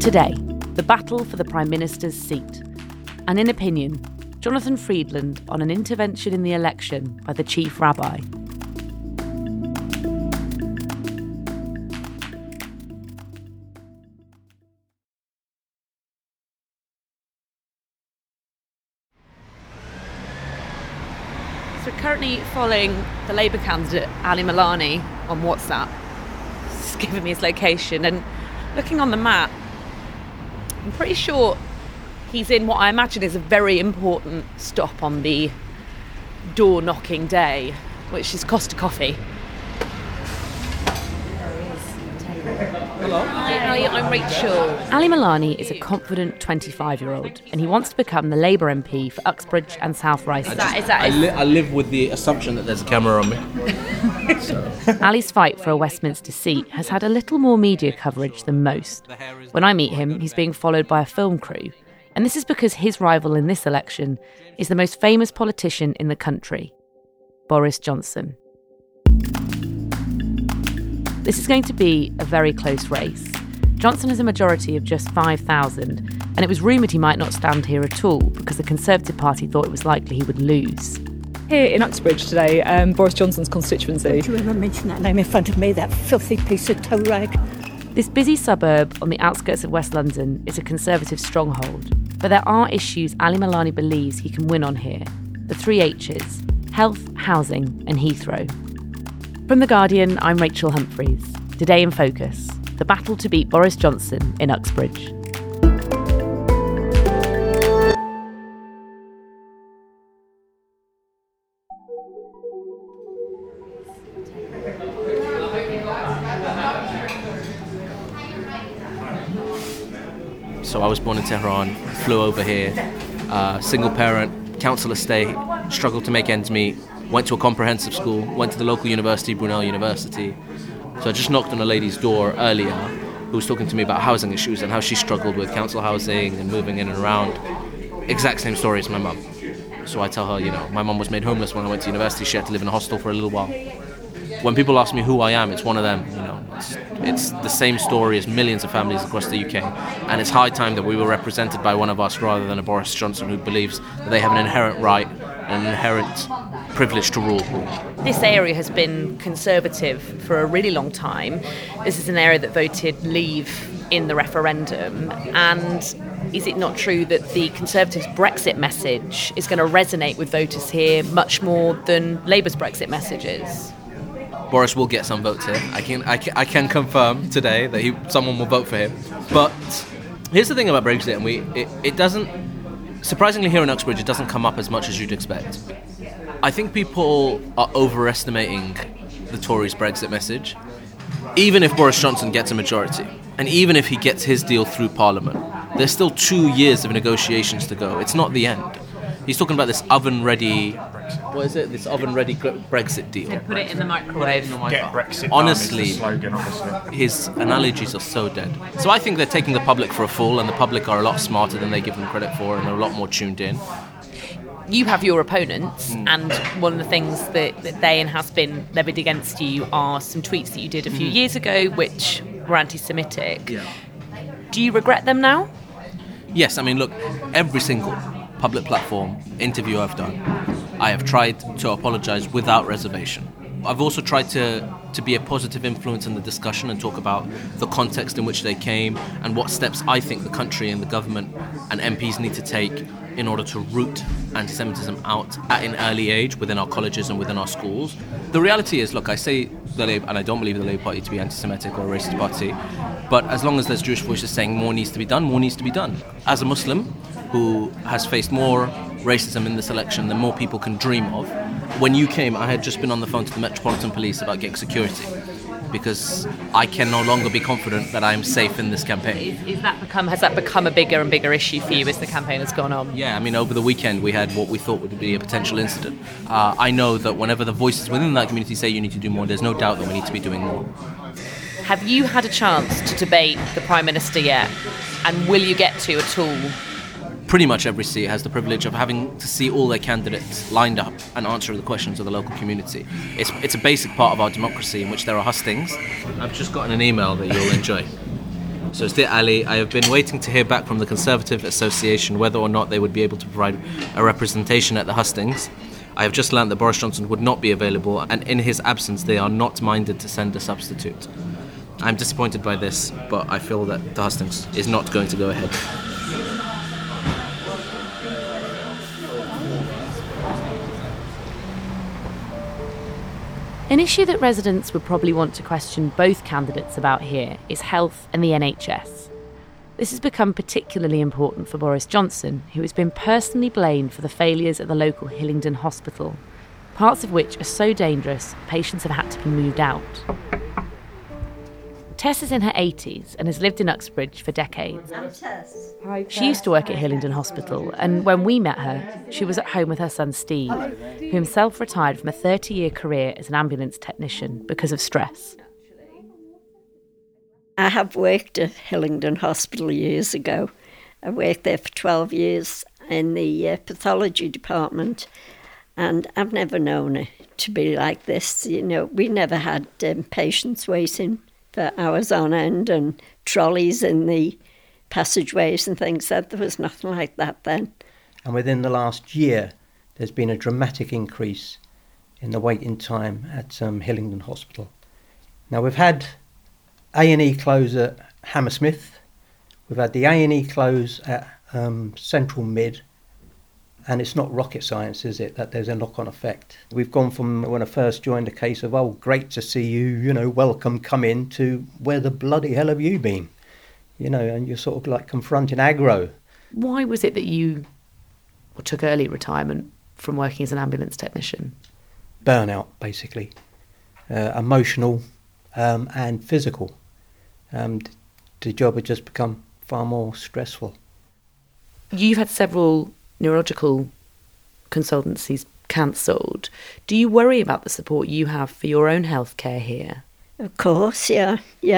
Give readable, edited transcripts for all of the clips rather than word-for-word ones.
Today, the battle for the Prime Minister's seat. And in opinion, Jonathan Freedland on an intervention in the election by the Chief Rabbi. So currently following the Labour candidate, Ali Milani, on WhatsApp. He's given me his location, and looking on the map, I'm pretty sure he's in what I imagine is a very important stop on the door-knocking day, which is Costa Coffee. Hello. Hi, I'm Rachel. Ali Milani is a confident 25-year-old, and he wants to become the Labour MP for Uxbridge and South Rice. I live with the assumption that there's a camera on me. Ali's fight for a Westminster seat has had a little more media coverage than most. When I meet him, he's being followed by a film crew. And this is because his rival in this election is the most famous politician in the country, Boris Johnson. This is going to be a very close race. Johnson has a majority of just 5,000, and it was rumoured he might not stand here at all because the Conservative Party thought it was likely he would lose. Here in Uxbridge today, Boris Johnson's constituency. Don't you ever mention that name in front of me, that filthy piece of toe rag. This busy suburb on the outskirts of West London is a Conservative stronghold, but there are issues Ali Milani believes he can win on here. The 3 H's: health, housing and Heathrow. From The Guardian, I'm Rachel Humphreys. Today in Focus, the battle to beat Boris Johnson in Uxbridge. So I was born in Tehran, flew over here, single parent, council estate, struggled to make ends meet, went to a comprehensive school, went to the local university, Brunel University. So I just knocked on a lady's door earlier who was talking to me about housing issues and how she struggled with council housing and moving in and around. Exact same story as my mum. So I tell her, my mum was made homeless when I went to university. She had to live in a hostel for a little while. When people ask me who I am, it's one of them. It's the same story as millions of families across the UK, and it's high time that we were represented by one of us rather than a Boris Johnson who believes that they have an inherent right and an inherent privilege to rule. This area has been Conservative for a really long time. This is an area that voted Leave in the referendum, and is it not true that the Conservatives' Brexit message is going to resonate with voters here much more than Labour's Brexit message is? Boris will get some votes here. I can confirm today that someone will vote for him. But here's the thing about Brexit, and it doesn't, surprisingly here in Uxbridge, it doesn't come up as much as you'd expect. I think people are overestimating the Tories' Brexit message. Even if Boris Johnson gets a majority, and even if he gets his deal through Parliament, there's still 2 years of negotiations to go. It's not the end. He's talking about this oven-ready... What is it? This oven-ready Brexit deal. Put it in the microwave. Get Brexit Honestly, done is the slogan, obviously. His analogies are so dead. So I think they're taking the public for a fool, and the public are a lot smarter than they give them credit for, and they're a lot more tuned in. You have your opponents, and one of the things that they and has been levied against you are some tweets that you did a few years ago, which were anti-Semitic. Yeah. Do you regret them now? Yes, look, every single public platform interview I've done, I have tried to apologise without reservation. I've also tried to be a positive influence in the discussion and talk about the context in which they came and what steps I think the country and the government and MPs need to take in order to root anti-Semitism out at an early age within our colleges and within our schools. The reality is, look, I say the Labour, and I don't believe the Labour Party to be anti-Semitic or a racist party, but as long as there's Jewish voices saying more needs to be done, more needs to be done. As a Muslim who has faced more racism in this election than more people can dream of, when you came, I had just been on the phone to the Metropolitan Police about getting security because I can no longer be confident that I am safe in this campaign. Has that become a bigger and bigger issue for you as the campaign has gone on? Yeah, over the weekend we had what we thought would be a potential incident. I know that whenever the voices within that community say you need to do more, there's no doubt that we need to be doing more. Have you had a chance to debate the Prime Minister yet? And will you get to at all? Pretty much every seat has the privilege of having to see all their candidates lined up and answer the questions of the local community. It's a basic part of our democracy in which there are hustings. I've just gotten an email that you'll enjoy. So, Dear Ali, I have been waiting to hear back from the Conservative Association whether or not they would be able to provide a representation at the hustings. I have just learnt that Boris Johnson would not be available, and in his absence they are not minded to send a substitute. I'm disappointed by this, but I feel that the hustings is not going to go ahead. An issue that residents would probably want to question both candidates about here is health and the NHS. This has become particularly important for Boris Johnson, who has been personally blamed for the failures at the local Hillingdon hospital, parts of which are so dangerous patients have had to be moved out. Tess is in her 80s and has lived in Uxbridge for decades. I'm Tess. She used to work at Hillingdon Hospital, and when we met her, she was at home with her son Steve, who himself retired from a 30-year career as an ambulance technician because of stress. I have worked at Hillingdon Hospital years ago. I worked there for 12 years in the pathology department, and I've never known it to be like this. You know, we never had patients waiting for hours on end and trolleys in the passageways and things. There was nothing like that then. And within the last year, there's been a dramatic increase in the waiting time at Hillingdon Hospital. Now, we've had A&E close at Hammersmith, we've had the A&E close at Central Mid, and it's not rocket science, is it, that there's a knock-on effect. We've gone from when I first joined a case of, oh, great to see you, you know, welcome, come in, to where the bloody hell have you been? You know, and you're sort of like confronting aggro. Why was it that you took early retirement from working as an ambulance technician? Burnout, basically. Emotional and physical. The job had just become far more stressful. You've had several neurological consultancies cancelled. Do you worry about the support you have for your own healthcare here? Of course, yeah.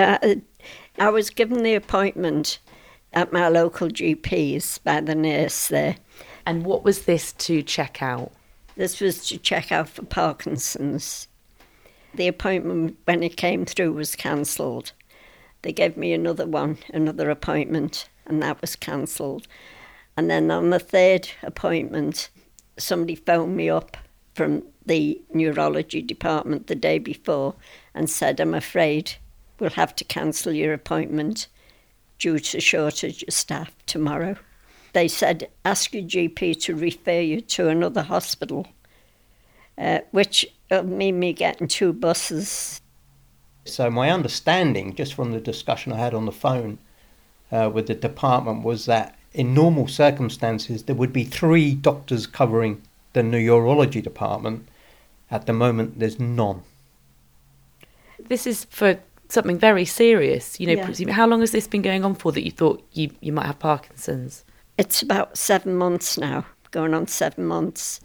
I was given the appointment at my local GP's by the nurse there. And what was this to check out? This was to check out for Parkinson's. The appointment, when it came through, was cancelled. They gave me another appointment, and that was cancelled. And then on the third appointment, somebody phoned me up from the neurology department the day before and said, I'm afraid we'll have to cancel your appointment due to shortage of staff tomorrow. They said, ask your GP to refer you to another hospital, which mean me getting 2 buses. So my understanding, just from the discussion I had on the phone with the department, was that in normal circumstances there would be 3 doctors covering the neurology department. At the moment, there's none. This is for something very serious. You know, Yeah. How long has this been going on for that you thought you might have Parkinson's? It's about 7 months now, going on 7 months.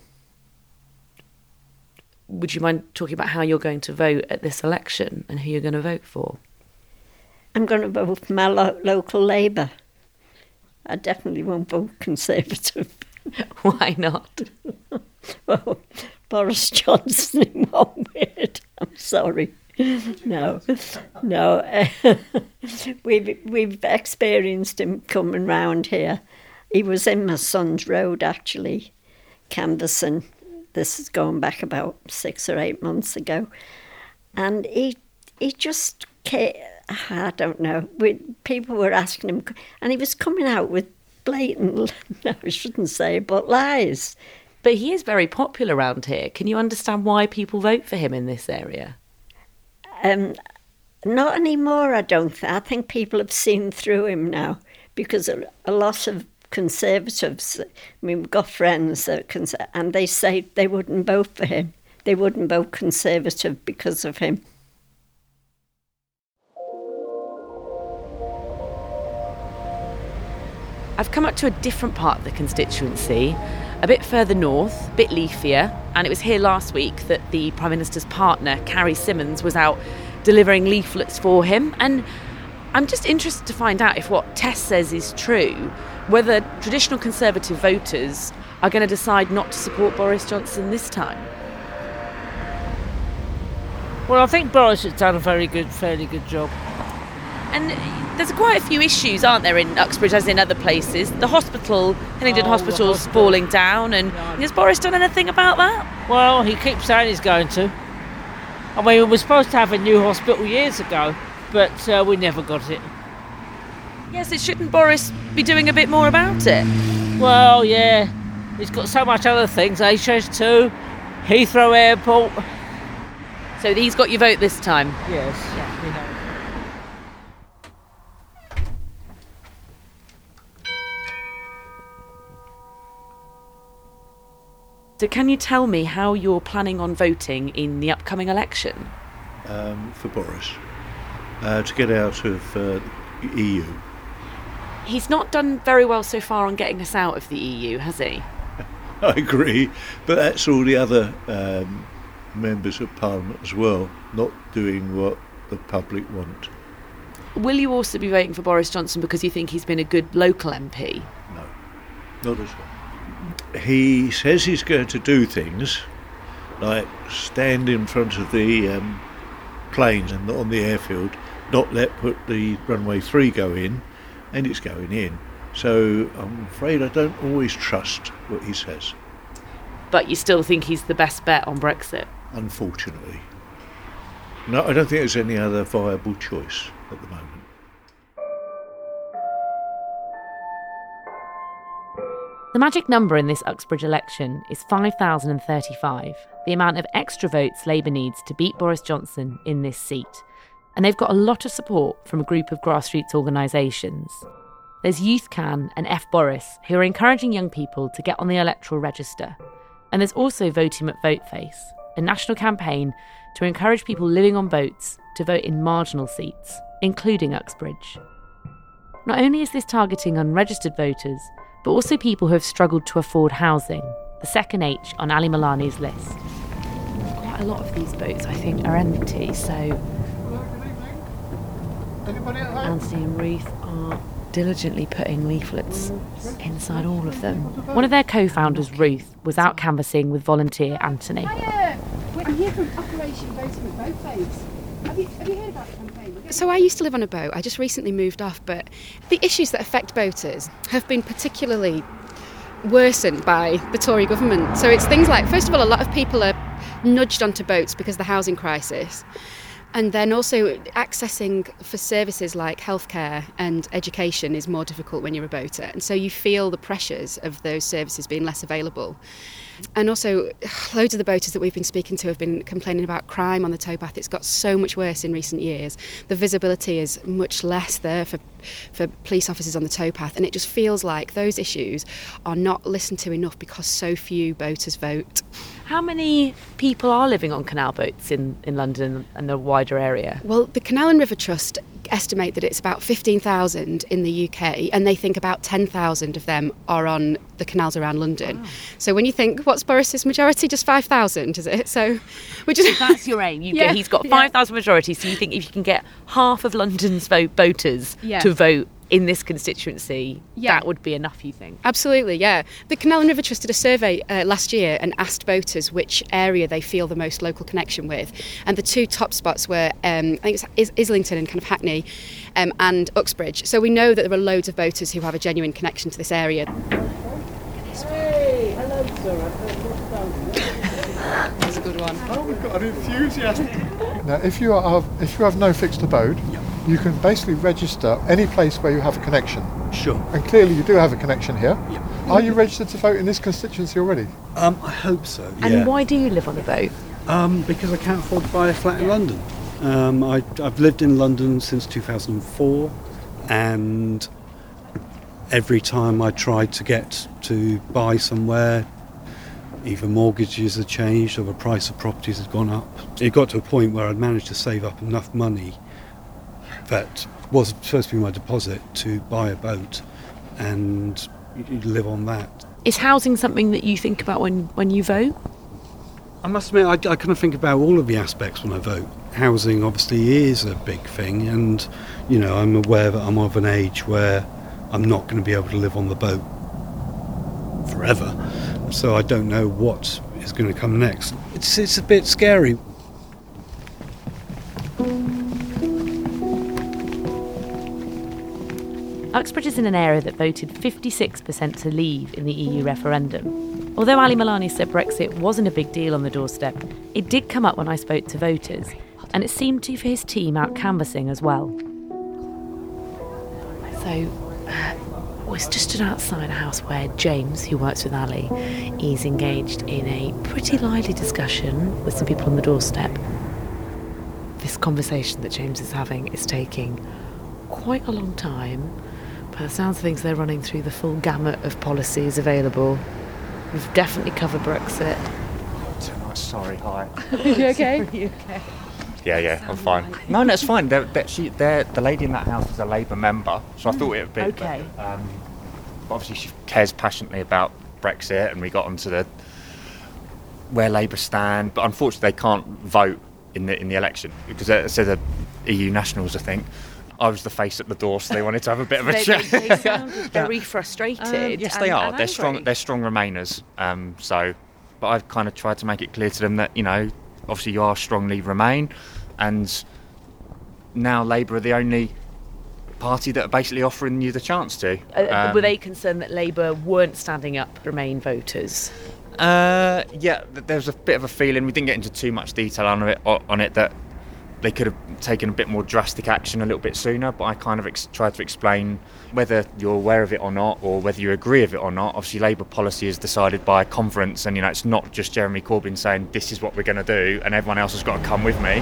Would you mind talking about how you're going to vote at this election and who you're going to vote for? I'm going to vote for my local Labour. I definitely won't vote Conservative. Why not? Well, Boris Johnson in one word. I'm sorry. No. We've experienced him coming round here. He was in my son's road, actually, canvassing. This is going back about 6 or 8 months ago. And he just came, I don't know, people were asking him, and he was coming out with blatant, no, I shouldn't say, but lies. But he is very popular around here. Can you understand why people vote for him in this area? Not anymore, I don't think. I think people have seen through him now, because a lot of Conservatives, I mean, we've got friends that and they say they wouldn't vote for him. They wouldn't vote Conservative because of him. I've come up to a different part of the constituency, a bit further north, a bit leafier, and it was here last week that the Prime Minister's partner, Carrie Symonds, was out delivering leaflets for him. And I'm just interested to find out if what Tess says is true, whether traditional Conservative voters are going to decide not to support Boris Johnson this time. Well, I think Boris has done a fairly good job. And there's quite a few issues, aren't there, in Uxbridge as in other places? The hospital, Hillingdon Hospital's falling down, and has Boris done anything about that? Well, he keeps saying he's going to. I mean, we were supposed to have a new hospital years ago, but we never got it. Yes, shouldn't Boris be doing a bit more about it? Well, yeah, he's got so much other things, HS2, Heathrow Airport. So he's got your vote this time? Yes, we know. So can you tell me how you're planning on voting in the upcoming election? For Boris, to get out of the EU. He's not done very well so far on getting us out of the EU, has he? I agree, but that's all the other members of Parliament as well, not doing what the public want. Will you also be voting for Boris Johnson because you think he's been a good local MP? No, not at all. He says he's going to do things like stand in front of the planes and on the airfield, not put the runway 3 go in, and it's going in. So I'm afraid I don't always trust what he says. But you still think he's the best bet on Brexit? Unfortunately. No, I don't think there's any other viable choice at the moment. The magic number in this Uxbridge election is 5,035, the amount of extra votes Labour needs to beat Boris Johnson in this seat. And they've got a lot of support from a group of grassroots organisations. There's Youth Can and F Boris, who are encouraging young people to get on the electoral register. And there's also Vote Him at Voteface, a national campaign to encourage people living on boats to vote in marginal seats, including Uxbridge. Not only is this targeting unregistered voters, but also people who have struggled to afford housing, the second H on Ali Milani's list. Quite a lot of these boats, I think, are empty, so Anthony and Ruth are diligently putting leaflets inside all of them. One of their co-founders, Ruth, was out canvassing with volunteer Anthony. Hiya! I'm here from Operation Voting at Boatface. Have you heard about the campaign? So I used to live on a boat. I just recently moved off, but the issues that affect boaters have been particularly worsened by the Tory government. So it's things like, first of all, a lot of people are nudged onto boats because of the housing crisis. And then also accessing for services like healthcare and education is more difficult when you're a boater. And so you feel the pressures of those services being less available. And also, loads of the boaters that we've been speaking to have been complaining about crime on the towpath. It's got so much worse in recent years. The visibility is much less there for police officers on the towpath, and it just feels like those issues are not listened to enough because so few boaters vote. How many people are living on canal boats in London and the wider area? Well, the Canal and River Trust estimate that it's about 15,000 in the UK, and they think about 10,000 of them are on the canals around London. Wow. So when you think, what's Boris's majority? Just 5,000, is it? So that's your aim. He's got 5,000 majority, so you think if you can get half of London's voters to vote in this constituency, that would be enough, you think? Absolutely, yeah. The Canal and River Trust did a survey last year and asked voters which area they feel the most local connection with. And the two top spots were, I think it's Islington and kind of Hackney and Uxbridge. So we know that there are loads of voters who have a genuine connection to this area. Hey, hello, sir. That's a good one. Oh, we've got an enthusiast. Now, if you have no fixed abode, you can basically register any place where you have a connection. Sure. And clearly you do have a connection here. Yeah. Are you registered to vote in this constituency already? I hope so, yeah. And why do you live on a boat? Because I can't afford to buy a flat in London. I've lived in London since 2004, and every time I tried to get to buy somewhere, either mortgages had changed or the price of properties had gone up. It got to a point where I'd managed to save up enough money that was supposed to be my deposit to buy a boat and live on that. Is housing something that you think about when you vote? I must admit, I kind of think about all of the aspects when I vote. Housing obviously is a big thing, and I'm aware that I'm of an age where I'm not going to be able to live on the boat forever, so I don't know what is going to come next. It's a bit scary. Uxbridge is in an area that voted 56% to leave in the EU referendum. Although Ali Milani said Brexit wasn't a big deal on the doorstep, it did come up when I spoke to voters, and it seemed to for his team out canvassing as well. So, we're just stood outside a house where James, who works with Ali, is engaged in a pretty lively discussion with some people on the doorstep. This conversation that James is having is taking quite a long time. By the sounds of things, they're running through the full gamut of policies available. We've definitely covered Brexit. Sorry, hi. Are you okay? Are you okay? Yeah, I'm fine. No, it's fine. The lady in that house is a Labour member, so I thought it would be. Okay. But obviously, she cares passionately about Brexit, and we got onto where Labour stand. But unfortunately, they can't vote in the election because it said the EU nationals, I think. I was the face at the door, so they wanted to have a bit of a chat. They sounded very frustrated. Yes, they are. And They're strong. They're strong Remainers. But I've kind of tried to make it clear to them that obviously you are strongly Remain, and now Labour are the only party that are basically offering you the chance to. Were they concerned that Labour weren't standing up Remain voters? Yeah, there was a bit of a feeling. We didn't get into too much detail on it that they could have taken a bit more drastic action a little bit sooner, but I kind of tried to explain whether you're aware of it or not, or whether you agree with it or not. Obviously, Labour policy is decided by a conference, and it's not just Jeremy Corbyn saying this is what we're going to do, and everyone else has got to come with me.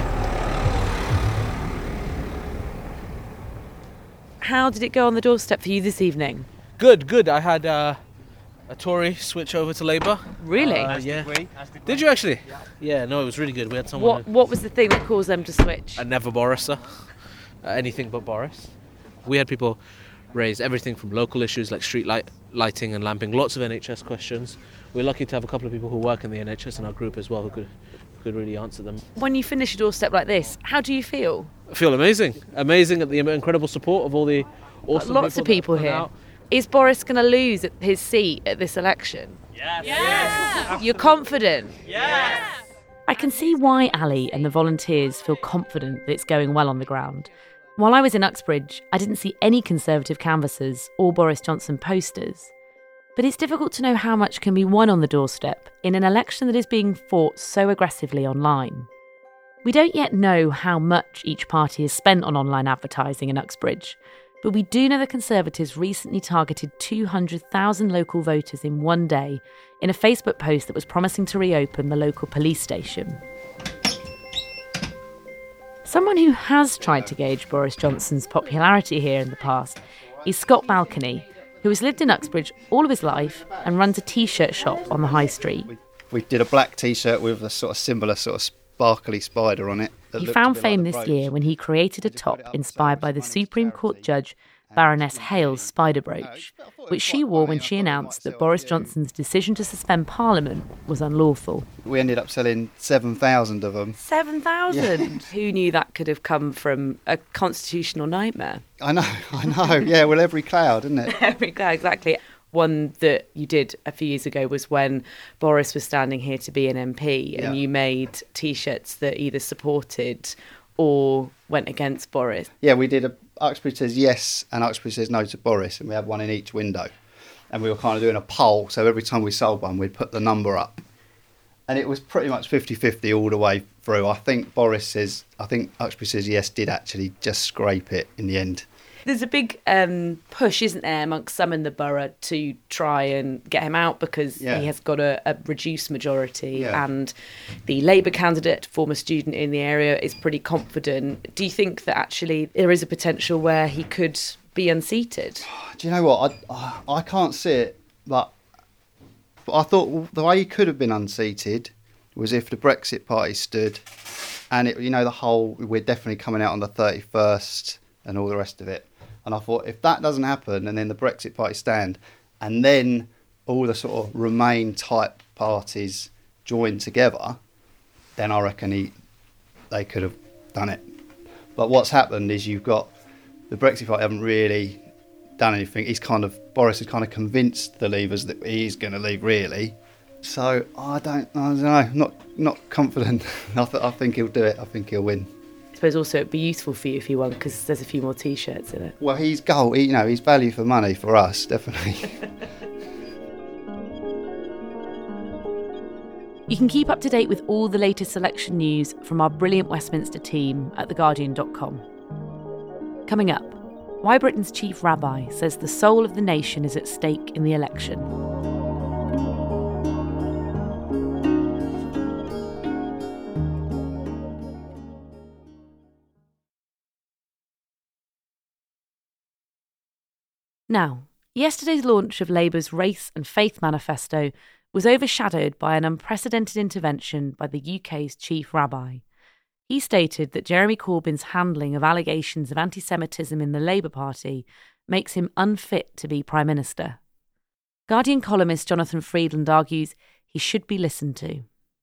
How did it go on the doorstep for you this evening? Good. I had a Tory switch over to Labour. Really? Yeah. Did you actually? Yeah, no, it was really good. We had someone. What was the thing that caused them to switch? A never Boriser. Anything but Boris. We had people raise everything from local issues like street lighting and lamping, lots of NHS questions. We're lucky to have a couple of people who work in the NHS in our group as well who could really answer them. When you finish a doorstep like this, how do you feel? I feel amazing at the incredible support of all the awesome lots of people here. Out. Is Boris going to lose his seat at this election? Yes. You're confident? Yes. I can see why Ali and the volunteers feel confident that it's going well on the ground. While I was in Uxbridge, I didn't see any Conservative canvassers or Boris Johnson posters. But it's difficult to know how much can be won on the doorstep in an election that is being fought so aggressively online. We don't yet know how much each party has spent on online advertising in Uxbridge, but we do know the Conservatives recently targeted 200,000 local voters in one day in a Facebook post that was promising to reopen the local police station. Someone who has tried to gauge Boris Johnson's popularity here in the past is Scott Balcony, who has lived in Uxbridge all of his life and runs a T-shirt shop on the high street. We did a black T-shirt with a sort of similar sort of sparkly spider on it. He found fame this year when he created a top inspired by the Supreme Court judge Baroness Hale's spider brooch, which she wore when she announced that Boris Johnson's decision to suspend Parliament was unlawful. We ended up selling 7,000 of them. 7,000? Yeah. Who knew that could have come from a constitutional nightmare? I know. Yeah, well, every cloud, isn't it? Every cloud, exactly. One that you did a few years ago was when Boris was standing here to be an MP, and you made T-shirts that either supported or went against Boris. Yeah, we did Uxbridge says yes and Uxbridge says no to Boris, and we had one in each window. And we were kind of doing a poll, so every time we sold one, we'd put the number up. And it was pretty much 50-50 all the way through. I think Uxbridge says yes did actually just scrape it in the end. There's a big push, isn't there, amongst some in the borough to try and get him out because he has got a reduced majority, and the Labour candidate, former student in the area, is pretty confident. Do you think that actually there is a potential where he could be unseated? Do you know what? I can't see it, but I thought the way he could have been unseated was if the Brexit party stood, and the whole we're definitely coming out on the 31st and all the rest of it. And I thought, if that doesn't happen, and then the Brexit party stand, and then all the sort of Remain type parties join together, then I reckon they could have done it. But what's happened is you've got the Brexit party haven't really done anything. Boris has kind of convinced the Leavers that he's going to leave, really. So I don't know. Not confident. I think he'll do it. I think he'll win. suppose also it'd be useful for you if you won because there's a few more T-shirts in it. Well, he's gold. He's value for money for us, definitely. You can keep up to date with all the latest election news from our brilliant Westminster team at theguardian.com. Coming up, why Britain's chief rabbi says the soul of the nation is at stake in the election. Now, yesterday's launch of Labour's Race and Faith Manifesto was overshadowed by an unprecedented intervention by the UK's chief rabbi. He stated that Jeremy Corbyn's handling of allegations of anti-Semitism in the Labour Party makes him unfit to be Prime Minister. Guardian columnist Jonathan Freedland argues he should be listened to.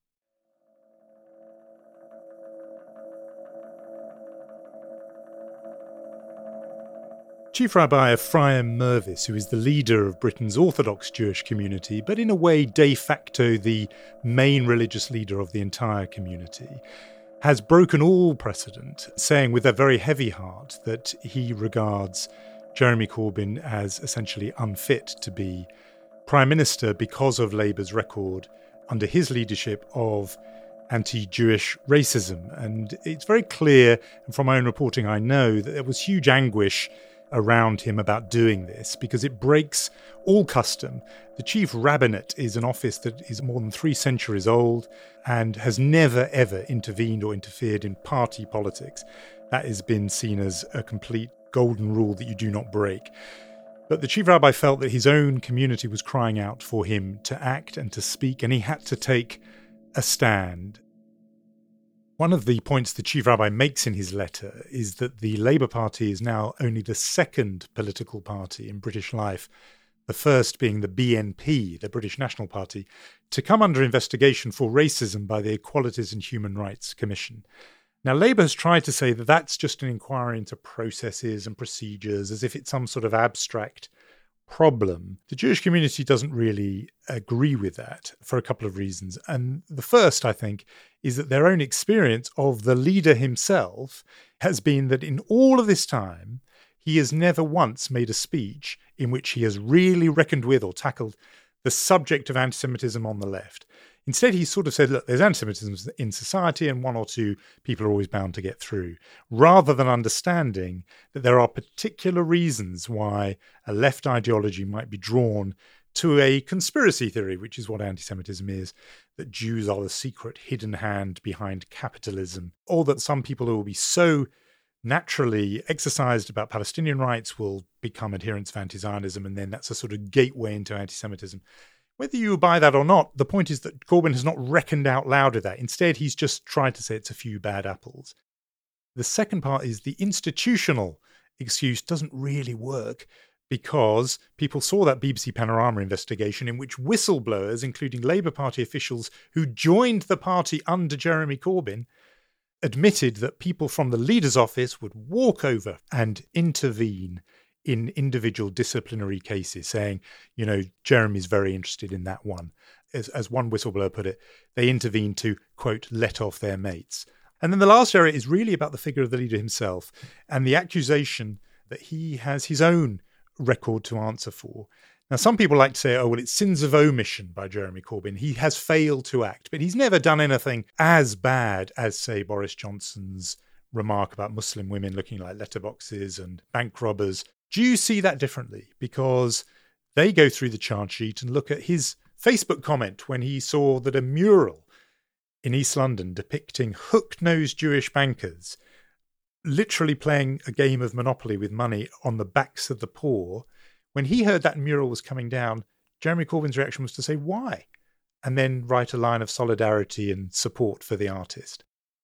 Chief Rabbi Ephraim Mervis, who is the leader of Britain's Orthodox Jewish community, but in a way de facto the main religious leader of the entire community, has broken all precedent, saying with a very heavy heart that he regards Jeremy Corbyn as essentially unfit to be Prime Minister because of Labour's record under his leadership of anti-Jewish racism. And it's very clear, and from my own reporting I know, that there was huge anguish around him about doing this because it breaks all custom. The chief rabbinate is an office that is more than 3 centuries old and has never ever intervened or interfered in party politics. That has been seen as a complete golden rule that you do not break. But the chief rabbi felt that his own community was crying out for him to act and to speak, and he had to take a stand. One of the points the chief rabbi makes in his letter is that the Labour Party is now only the second political party in British life, the first being the BNP, the British National Party, to come under investigation for racism by the Equalities and Human Rights Commission. Now, Labour has tried to say that that's just an inquiry into processes and procedures, as if it's some sort of abstract problem. The Jewish community doesn't really agree with that for a couple of reasons. And the first, I think, is that their own experience of the leader himself has been that in all of this time, he has never once made a speech in which he has really reckoned with or tackled the subject of anti-Semitism on the left. Instead, he sort of said, look, there's anti-Semitism in society and 1 or 2 people are always bound to get through, rather than understanding that there are particular reasons why a left ideology might be drawn to a conspiracy theory, which is what anti-Semitism is, that Jews are the secret hidden hand behind capitalism, or that some people who will be so naturally exercised about Palestinian rights will become adherents of anti-Zionism, and then that's a sort of gateway into anti-Semitism. Whether you buy that or not, the point is that Corbyn has not reckoned out loud with that. Instead, he's just tried to say it's a few bad apples. The second part is the institutional excuse doesn't really work because people saw that BBC Panorama investigation in which whistleblowers, including Labour Party officials who joined the party under Jeremy Corbyn, admitted that people from the leader's office would walk over and intervene in individual disciplinary cases, saying, Jeremy's very interested in that one. As one whistleblower put it, they intervened to, quote, let off their mates. And then the last area is really about the figure of the leader himself and the accusation that he has his own record to answer for. Now, some people like to say, it's sins of omission by Jeremy Corbyn. He has failed to act, but he's never done anything as bad as, say, Boris Johnson's remark about Muslim women looking like letterboxes and bank robbers. Do you see that differently? Because they go through the charge sheet and look at his Facebook comment when he saw that a mural in East London depicting hook-nosed Jewish bankers literally playing a game of Monopoly with money on the backs of the poor. When he heard that mural was coming down, Jeremy Corbyn's reaction was to say, why? And then write a line of solidarity and support for the artist.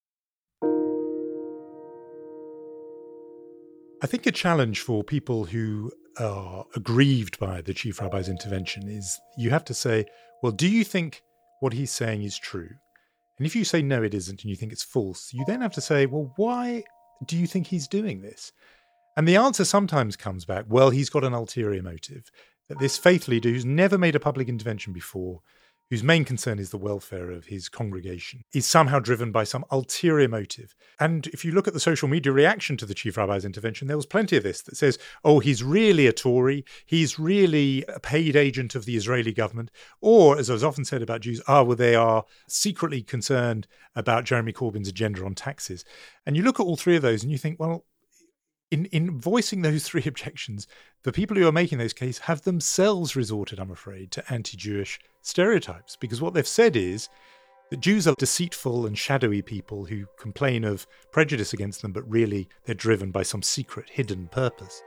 I think a challenge for people who are aggrieved by the chief rabbi's intervention is you have to say, well, do you think what he's saying is true? And if you say no, it isn't, and you think it's false, you then have to say, well, why do you think he's doing this? And the answer sometimes comes back, well, he's got an ulterior motive, that this faith leader who's never made a public intervention before, whose main concern is the welfare of his congregation, is somehow driven by some ulterior motive. And if you look at the social media reaction to the Chief Rabbi's intervention, there was plenty of this that says, oh, he's really a Tory, he's really a paid agent of the Israeli government, or, as was often said about Jews, well, they are secretly concerned about Jeremy Corbyn's agenda on taxes. And you look at all three of those and you think, well, in voicing those three objections, the people who are making those cases have themselves resorted, I'm afraid, to anti-Jewish stereotypes, because what they've said is that Jews are deceitful and shadowy people who complain of prejudice against them, but really they're driven by some secret hidden purpose.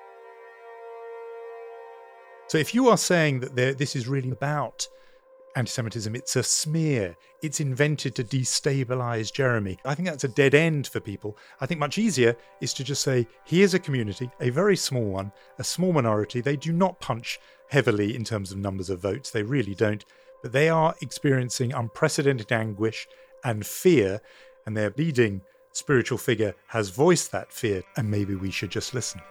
So if you are saying that this is really about anti-Semitism, it's a smear, it's invented to destabilise Jeremy, I think that's a dead end for people. I think much easier is to just say, here's a community, a very small one, a small minority. They do not punch heavily in terms of numbers of votes, they really don't, but they are experiencing unprecedented anguish and fear, and their leading spiritual figure has voiced that fear, and maybe we should just listen.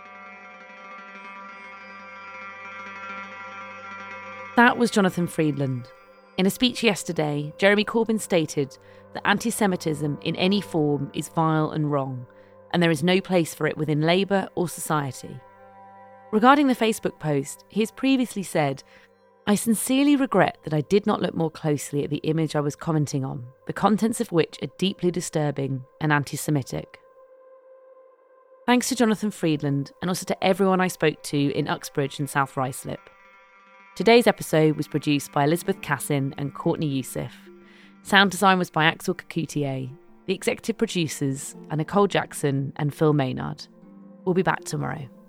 That was Jonathan Freedland. In a speech yesterday, Jeremy Corbyn stated that anti-Semitism in any form is vile and wrong, and there is no place for it within Labour or society. Regarding the Facebook post, he has previously said, "I sincerely regret that I did not look more closely at the image I was commenting on, the contents of which are deeply disturbing and anti-Semitic." Thanks to Jonathan Freedland and also to everyone I spoke to in Uxbridge and South Ruislip. Today's episode was produced by Elizabeth Cassin and Courtney Youssef. Sound design was by Axel Kacoutier. The executive producers are Nicole Jackson and Phil Maynard. We'll be back tomorrow.